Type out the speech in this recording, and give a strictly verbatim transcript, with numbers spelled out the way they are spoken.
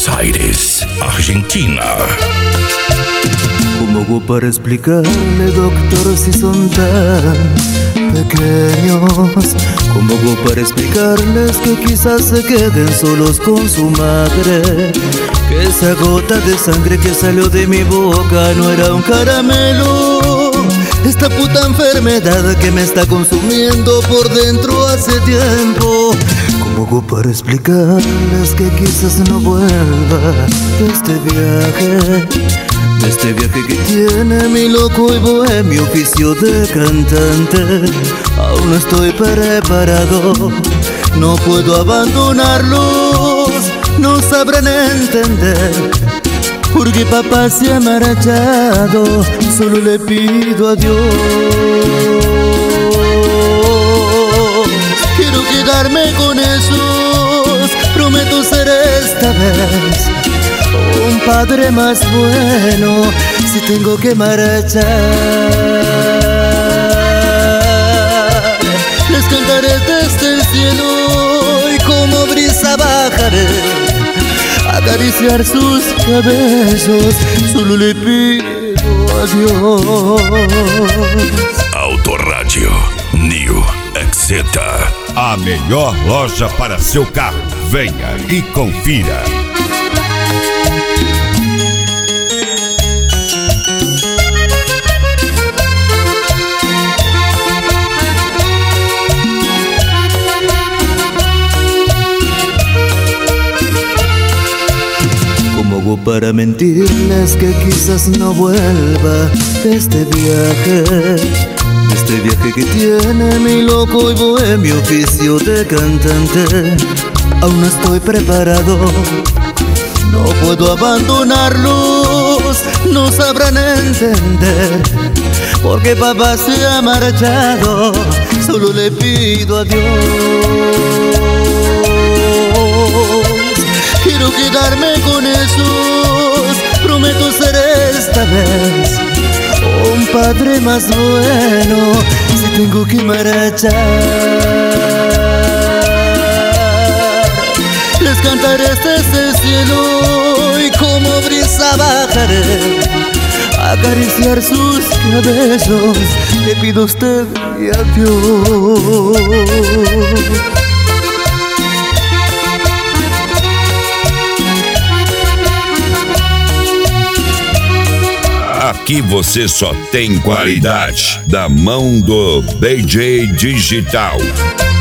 Buenos Aires, Argentina. ¿Cómo hago para explicarle, doctor, si son tan pequeños? ¿Cómo hago para explicarles que quizás se queden solos con su madre? Que esa gota de sangre que salió de mi boca no era un caramelo. Esta puta enfermedad que me está consumiendo por dentro hace tiempo. ¿Cómo hago para explicarles que quizás no vuelva de este viaje? De este viaje que tiene mi loco y bohemio oficio de cantante. Aún no estoy preparado, no puedo abandonarlos, no sabrán entender porque papá se ha marchado. Solo le pido a Dios, quiero quedarme con esos, prometo ser esta vez un padre más bueno si tengo que marchar. Les cantaré desde el cielo y como brisa bajaré a acariciar sus cabellos. Solo le pido a Dios. Autorádio New Exeta, a melhor loja para seu carro. Venha e confira. ¿Cómo hago para mentirles que quizás no vuelva de este viaje? De este viaje que tiene mi loco y bohemio oficio de cantante. Aún no estoy preparado, no puedo abandonarlos, no sabrán entender porque papá se ha marchado. Solo le pido a Dios, quiero quedarme con esos, prometo ser esta vez un padre más bueno si tengo que marchar. Les cantaré desde el cielo y como brisa bajaré a acariciar sus cabellos. Le pido a usted y a Dios. Aqui você só tem qualidade da mão do D J Digital.